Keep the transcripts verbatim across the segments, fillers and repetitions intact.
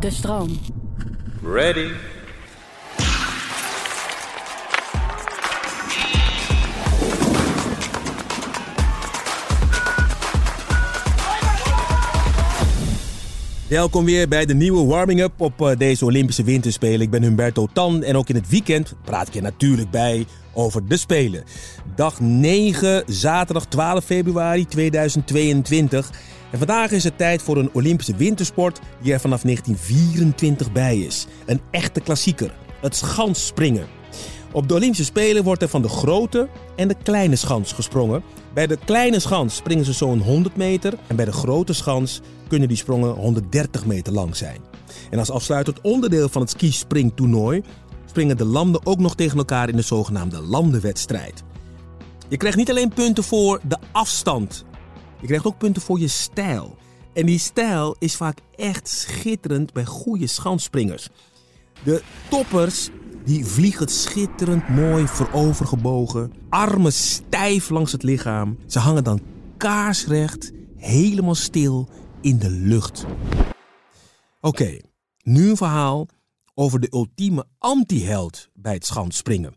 De stroom. Ready. Welkom weer bij de nieuwe warming-up op uh, deze Olympische Winterspelen. Ik ben Humberto Tan en ook in het weekend praat ik je natuurlijk bij over de Spelen. Dag negen, zaterdag twaalf februari tweeduizend tweeëntwintig. En vandaag is het tijd voor een Olympische wintersport die er vanaf negentien vierentwintig bij is. Een echte klassieker, het schansspringen. Op de Olympische Spelen wordt er van de grote en de kleine schans gesprongen. Bij de kleine schans springen ze zo'n honderd meter en bij de grote schans kunnen die sprongen honderddertig meter lang zijn. En als afsluitend onderdeel van het skispringtoernooi springen de landen ook nog tegen elkaar in de zogenaamde landenwedstrijd. Je krijgt niet alleen punten voor de afstand, je krijgt ook punten voor je stijl. En die stijl is vaak echt schitterend bij goede schansspringers. De toppers die vliegen schitterend mooi voorovergebogen, armen stijf langs het lichaam. Ze hangen dan kaarsrecht, helemaal stil in de lucht. Oké, okay, nu een verhaal over de ultieme anti-held bij het schansspringen.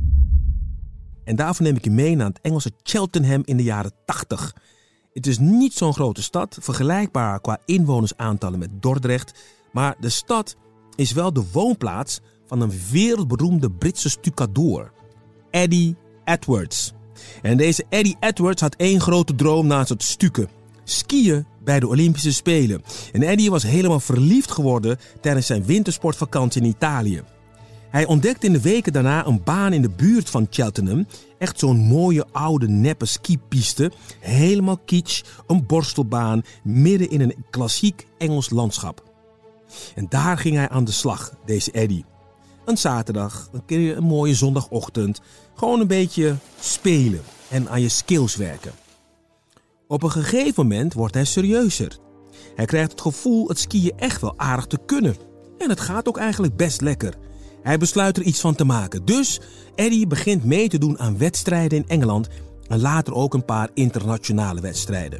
En daarvoor neem ik je mee naar het Engelse Cheltenham in de jaren tachtig. Het is niet zo'n grote stad, vergelijkbaar qua inwonersaantallen met Dordrecht, maar de stad is wel de woonplaats van een wereldberoemde Britse stucadoor, Eddie Edwards. En deze Eddie Edwards had één grote droom naast het stukken: skiën bij de Olympische Spelen. En Eddie was helemaal verliefd geworden tijdens zijn wintersportvakantie in Italië. Hij ontdekte in de weken daarna een baan in de buurt van Cheltenham. Echt zo'n mooie oude neppe skipiste. Helemaal kitsch, een borstelbaan midden in een klassiek Engels landschap. En daar ging hij aan de slag, deze Eddie. Een zaterdag, een keer een mooie zondagochtend. Gewoon een beetje spelen en aan je skills werken. Op een gegeven moment wordt hij serieuzer. Hij krijgt het gevoel het skiën echt wel aardig te kunnen. En het gaat ook eigenlijk best lekker. Hij besluit er iets van te maken. Dus Eddie begint mee te doen aan wedstrijden in Engeland en later ook een paar internationale wedstrijden.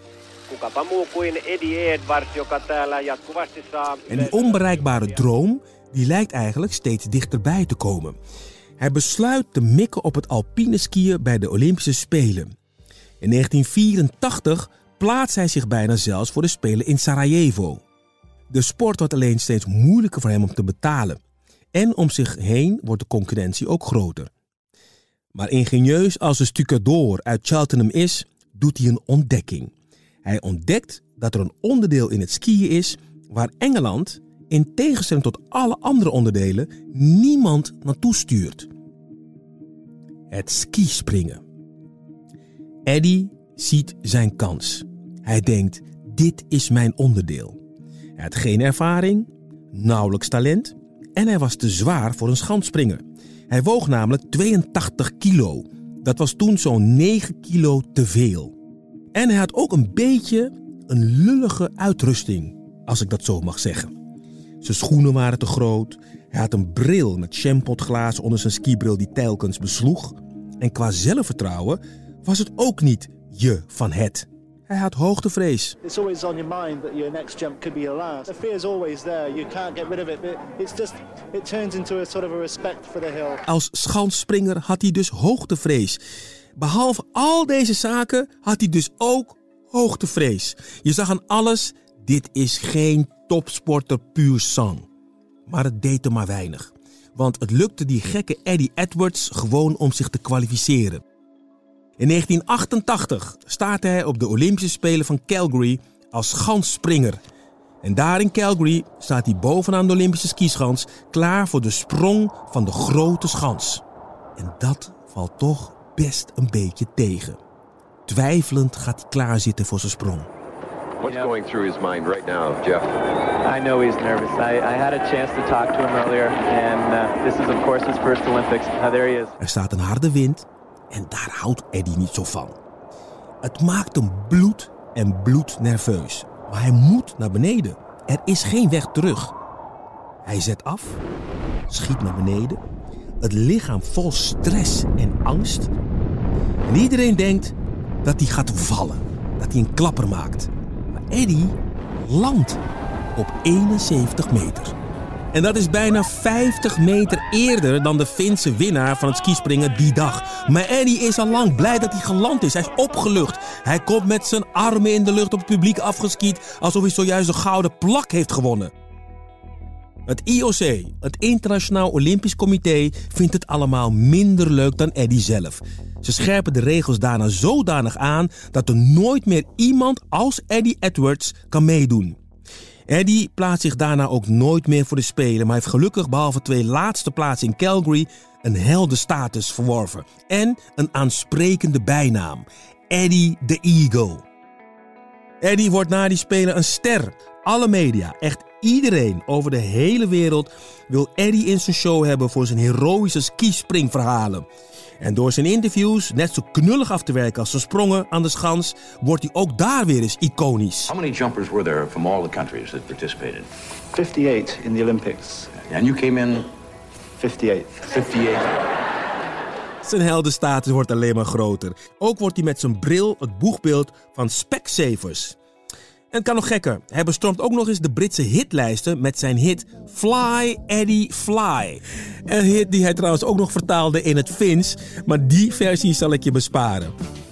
En die onbereikbare droom die lijkt eigenlijk steeds dichterbij te komen. Hij besluit te mikken op het alpine skiën bij de Olympische Spelen. In negentien vierentachtig plaatst hij zich bijna zelfs voor de Spelen in Sarajevo. De sport wordt alleen steeds moeilijker voor hem om te betalen. En om zich heen wordt de concurrentie ook groter. Maar ingenieus als de stucadoor uit Cheltenham is, doet hij een ontdekking. Hij ontdekt dat er een onderdeel in het skiën is waar Engeland, in tegenstelling tot alle andere onderdelen, niemand naartoe stuurt. Het skispringen. Eddie ziet zijn kans. Hij denkt, dit is mijn onderdeel. Hij had geen ervaring, nauwelijks talent en hij was te zwaar voor een schansspringer. Hij woog namelijk tweeëntachtig kilo. Dat was toen zo'n negen kilo te veel. En hij had ook een beetje een lullige uitrusting, als ik dat zo mag zeggen. Zijn schoenen waren te groot. Hij had een bril met champotglazen onder zijn skibril die telkens besloeg. En qua zelfvertrouwen was het ook niet je van het. Hij had hoogtevrees. It's always on your mind that your next jump could be your last. The fear is always there. You can't get rid of it. But it's just it turns into a sort of a respect for the hill. Als schansspringer had hij dus hoogtevrees. Behalve al deze zaken had hij dus ook hoogtevrees. Je zag aan alles, dit is geen topsporter puur sang. Maar het deed er maar weinig. Want het lukte die gekke Eddie Edwards gewoon om zich te kwalificeren. In negentien achtentachtig startte hij op de Olympische Spelen van Calgary als schansspringer. En daar in Calgary staat hij bovenaan de Olympische skischans klaar voor de sprong van de grote schans. En dat valt toch best een beetje tegen. Twijfelend gaat hij klaarzitten voor zijn sprong. What's going through his mind right now, Jeff? I know he's nervous. I, I had a chance to talk to him earlier, and uh, this is of course his first Olympics. Uh, there he is. Er staat een harde wind en daar houdt Eddie niet zo van. Het maakt hem bloed en bloednerveus. Maar hij moet naar beneden. Er is geen weg terug. Hij zet af, schiet naar beneden. Het lichaam vol stress en angst. En iedereen denkt dat hij gaat vallen. Dat hij een klapper maakt. Maar Eddie landt. op eenenzeventig meter. En dat is bijna vijftig meter eerder dan de Finse winnaar van het skispringen die dag. Maar Eddie is al lang blij dat hij geland is. Hij is opgelucht. Hij komt met zijn armen in de lucht op het publiek afgeskiet, alsof hij zojuist de gouden plak heeft gewonnen. Het I O C, het Internationaal Olympisch Comité, vindt het allemaal minder leuk dan Eddie zelf. Ze scherpen de regels daarna zodanig aan dat er nooit meer iemand als Eddie Edwards kan meedoen. Eddie plaatst zich daarna ook nooit meer voor de Spelen, maar heeft gelukkig behalve twee laatste plaatsen in Calgary een heldenstatus verworven. En een aansprekende bijnaam, Eddie the Eagle. Eddie wordt na die Spelen een ster. Alle media, echt iedereen over de hele wereld wil Eddie in zijn show hebben voor zijn heroïsche skispringverhalen. En door zijn interviews net zo knullig af te werken als zijn sprongen aan de schans, wordt hij ook daar weer eens iconisch. How many jumpers were there from all the countries that participated? fifty-eight in the Olympics. And you came in fifty-eight. fifty-eight. Zijn heldenstatus wordt alleen maar groter. Ook wordt hij met zijn bril het boegbeeld van Specsavers. En het kan nog gekker. Hij bestormt ook nog eens de Britse hitlijsten met zijn hit Fly Eddie Fly. Een hit die hij trouwens ook nog vertaalde in het Fins, maar die versie zal ik je besparen.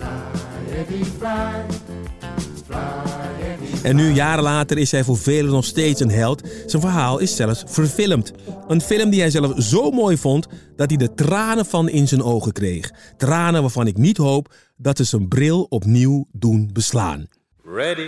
En nu, jaren later, is hij voor velen nog steeds een held. Zijn verhaal is zelfs verfilmd. Een film die hij zelf zo mooi vond dat hij de tranen van in zijn ogen kreeg. Tranen waarvan ik niet hoop dat ze zijn bril opnieuw doen beslaan. Ready.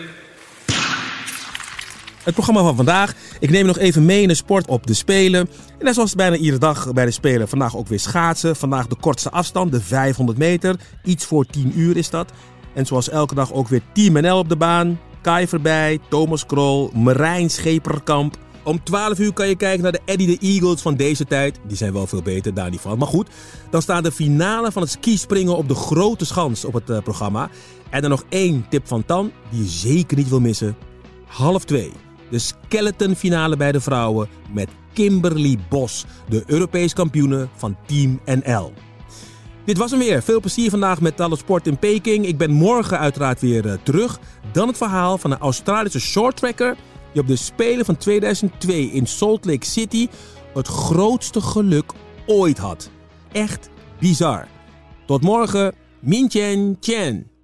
Het programma van vandaag. Ik neem nog even mee in de sport op de Spelen. En net zoals bijna iedere dag bij de Spelen, vandaag ook weer schaatsen. Vandaag de kortste afstand, de vijfhonderd meter. Iets voor tien uur is dat. En zoals elke dag ook weer Team N L op de baan. Kai voorbij, Thomas Krol, Marijn Scheperkamp. Om twaalf uur kan je kijken naar de Eddie the Eagles van deze tijd. Die zijn wel veel beter, daar niet van. Maar goed, dan staat de finale van het skispringen op de grote schans op het uh, programma. En dan nog één tip van Tan, die je zeker niet wil missen. Half twee. De skeletonfinale bij de vrouwen met Kimberly Bos, de Europees kampioene van Team N L. Dit was hem weer. Veel plezier vandaag met alle sport in Peking. Ik ben morgen uiteraard weer uh, terug. Dan het verhaal van een Australische shorttracker die op de Spelen van tweeduizend twee in Salt Lake City het grootste geluk ooit had. Echt bizar. Tot morgen. Min Chen Chen.